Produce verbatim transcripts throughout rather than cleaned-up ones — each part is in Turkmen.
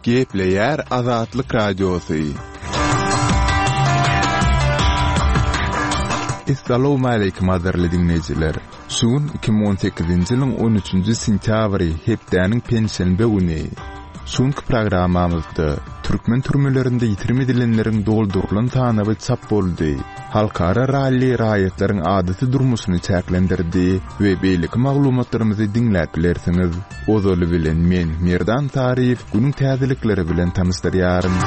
Gepleyer Azatlyk Radiosu. Assalamu alaykum azarly dinleyijiler. Şuun iki bin on sekizinji ýylyň on üçünji sentýabry hepdäniň pensiýany güni. Şuňky programmamyzda türkmen türmelerinde ýitirmedilenleriň doldurulan sanaby çap boldy. Halkara rally raýatlaryň adaty durmuşyny çäklendirdi we beýlik maglumatlarymyzy dinläplersiňiz. Ozaly bilen men Merdan Tarif günüň täzelikleri bilen tanışdyrýarym.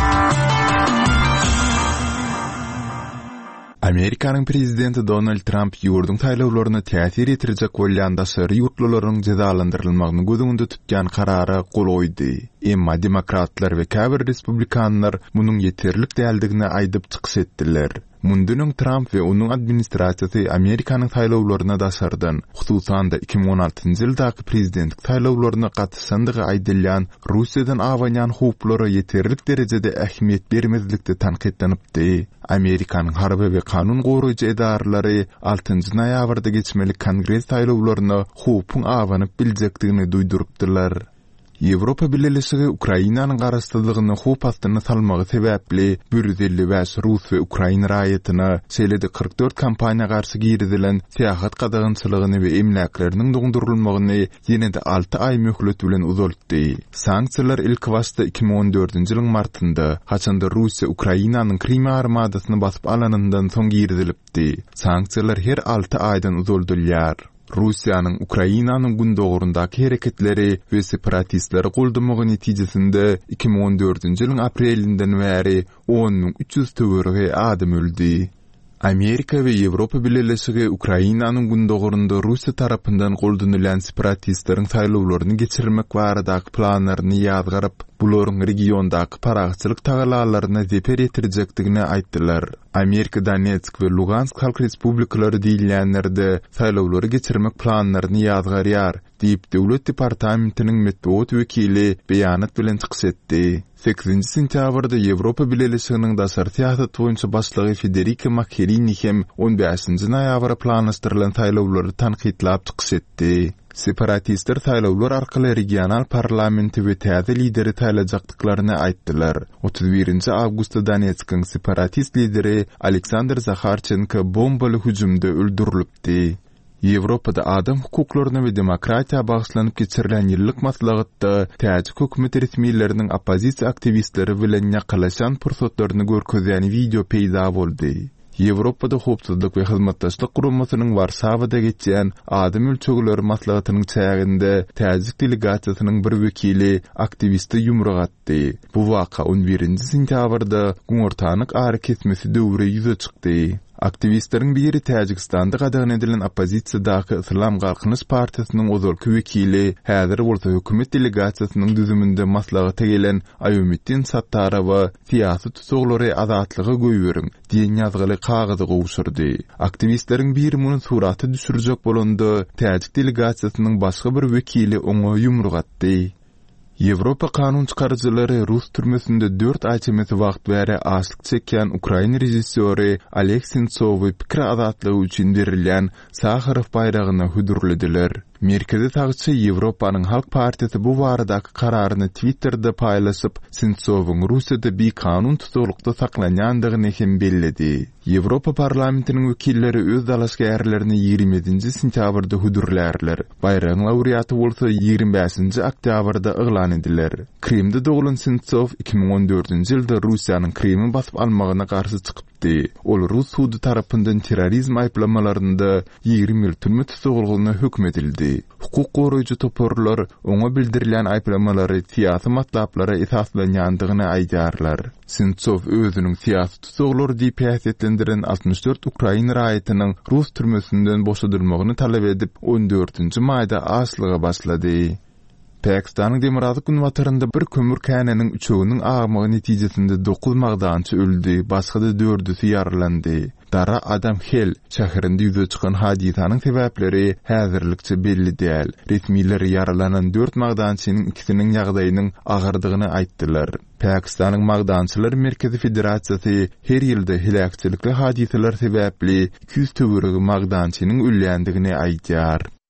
Amerikanyň prezidenti Donald Trump ýurdun taýlawlaryna täsir etirecek bolýan daşary ýurtlaryň cezalandyrylmagyny gözüňde tutýan karara gol goýdy. Emma demokratlar we käbir respublikanlar munyň ýeterlik däldigine aýdyp çykyş etdiler. Mundunyň Trump we onuň administrasiýasy Amerikanyň taýlawlaryna daşardan, hususan da iki bin on altynjy ýyldaky prezidentlik taýlawlaryna gatnaşandygy aýdylýan Russiýadan awanýan howplara ýeterlik derejede ähmiýet bermezlikde tanqidlenipdi. Amerikanyň harby we kanun goraýjy edarlary altynjy noýabrda geçmeli Kongres taýlawlaryna howpun awanyp biljekdigini duýdurypdylar. Ýewropa Birleşigi Ukrainanyň garaşdyrdygyny howp astyna salmagy sebäpli bir yüz elli beş Rus we Ukraina raýatyna şeýlede kırk dört kampaniýa garşy giridilen seýahat gadagynçylygyny we emlaklarynyn dogdurulmagyny ýene-de alty aý möhlet bilen uzaltdy. Sanksiýalar ilk başda iki bin on dördünji ýylyň martynda haçanda Russiýa Ukrainanyň Krim armadasyny basyp alanyndan soň giridilipdi. Sanksiýalar her alty aýdan uzaldylýar. Russiýanyň Ukrainanyň gündogurundaky hereketleri we separatistleri goldurmagy netijesinde iki bin on dördünji ýylyň aprelinden bäri on miň üç ýüz töwerege adam öldü. Amerika we Ýewropa Birleşigi Ukrainanyň gündogurunda Russiýa tarapyndan goldunylan separatistleriň taýlawlaryny geçirmek baradaky planlaryny ýazgaryp, bularyň regiondaky paragçylyk tagalalaryna zeper ýetirjekdigini aýtdylar. Amerika Donetsk we Lugansk halk respublikalary diýilýänlerde taýlawlary geçirmek planlaryny ýazgarýar diýip döwlet departamentiniň medeniýet wekili beýanat bilen çykyş etdi. sekizinji sentýabrda Ýewropa Birleşiginiň daşary siýasat boýunça başlygy Federica Mogherini hem on beşinji noýabra planlaşdyrylan taýlawlary tanqidlap çykyş etdi. Separatistler taýlawlar arkaly regional parlamenti we täze lideri taýlajakdyklaryny aýtdylar. otuz birinji awgustda Donetskiň separatist lideri Aleksandr Zakharchenko bombaly hüjümde öldürilipdi. Ýewropada adam hukuklaryna we demokratiýa bagyşlanyp geçirilen ýyllyk maslahatda täze hökümet resmiýetleriniň opozisiýa aktivistleri bilen ýakalaşan pursatlaryny görkezýän video peýda boldy. Ýewropada howpsuzlyk we hyzmatdaşlyk gurulmasynyň Warsawada geçýän adam ölçegleri maslahatynyň çäginde täze delegasiýasynyň bir wekili aktivisti ýumrak atdy. Bu waka on birinji sentýabrda Güňortanyk ary kesmesi döwre ýüze çykdy. Aktivistlerin biri Täjikistanda gadagan edilen opozisiýadaky Islam Galkynyş Partiýasynyň ozalky wekili häzir bolsa hökümet delegasiýasynyň düzüminde maslahata gelen Aýomuddin Sattarowa siýasy tutsaglary azatlygy goýberin diýen ýazgyly kagazy gowşurdy. Aktivistlerin biri muny suraty düşürjek bolanda Täjik delegasiýasynyň başga bir wekili oňa ýumruk atdy. Ýewropa kanun çykarjylary Rus türmesinde dört aýçymyzy wagt bäri açlyk çekýän Ukraina rejissöri Oleg Sentsov pikir azatlygy üçin berilýän Sakharov baýragyna hüdürlediler. Merkezi tagçy Ýewropanyň Halk Partiýasy bu baradaky kararyny Twitterda paýlaşyp, Sentsowyň Russiýada bir kanun tutuklukda saklanýandygyny hem belledi. Ýewropa parlamentiniň wekilleri öz dalaşgärlerini ýigrimijinji sentýabrda hüdürlärler. Baýragyň laureaty bolsa ýigrimä beşinji oktýabrda eglan ediler. Krimde doglan Sentsow iki bin on dördünji ýylda Russiýanyň Krimi basyp almagyna garşy çykypdy. Ol Rus sudy tarapyndan terrorizm aýplamalарynda ýigrim ýyl türme tutulgyna hökm edildi. Hukuk goraýjy toporlar oňa bildirilýän aýplamalary siýasy matlaplara esaslanýandygyny aýdýarlar. Sentsow özüniň siýasy tutsaglary diýip häsiýetlendiren altmış dört Ukraina raýatynyň Rus türmesinden boşadylmagyny talap edip on dördünji maýda açlyga başlady. Pakistanyň Demirazlyk günwatarynda bir kömür käneniň üçeginiň agmagy netijesinde dokuz magdançy öldü, başga dördüsi ýaralandy. Dara Adam Hel şäherinde ýüze çykan hadisanyň sebäpleri häzirlikçe belli däl. Resmiýetler yaralanan dört magdançynyň ikisiniň ýagdaýynyň agyrdygyny aýtdylar. Pakistanyň Magdançylar Merkezi Federasiýasy her ýylda helakçylikli hadiseler sebäpli iki ýüz töweregi magdançynyň ölýändigini aýdýar.